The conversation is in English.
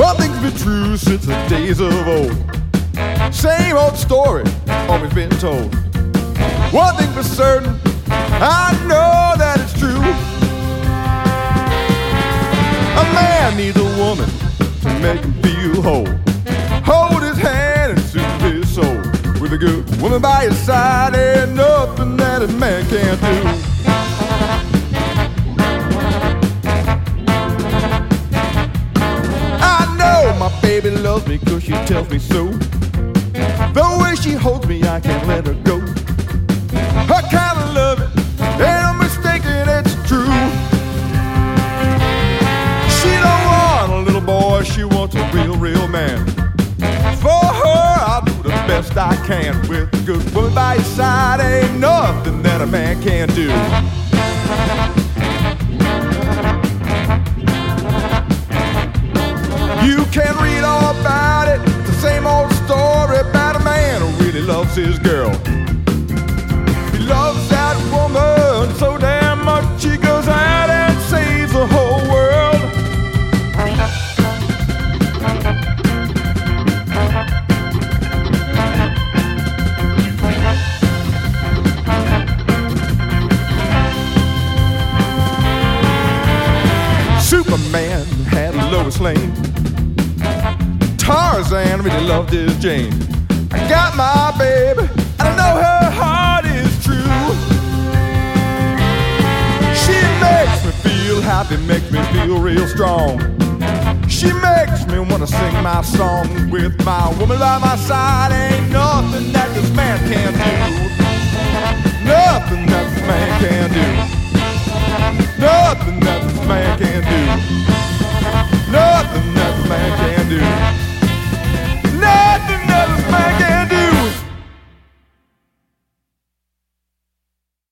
One thing's been true since the days of old. Same old story, always been told. One thing for certain, I know that it's true. A man needs a woman to make him feel whole. Hold his hand and soothe his soul. With a good woman by his side, ain't nothing that a man can't do. I know my baby loves me 'cause she tells me so. The way she holds me, I can't let her go. Her kind of love, ain't no mistaking, it's true. She don't want a little boy, she wants a real, real man. For her, I'll do the best I can. With a good woman by your side, ain't nothing that a man can't do. You can read all about it, the same old story about a man who really loves his girl. He loves that woman so damn much, he goes out and saves the whole world. Superman had Lois Lane. Tarzan really loved his Jane. I got my baby, and I know her heart is true. She makes me feel happy, makes me feel real strong. She makes me wanna sing my song. With my woman by my side, ain't nothing that this man can't do. Nothing that this man can do. Nothing that this man can do.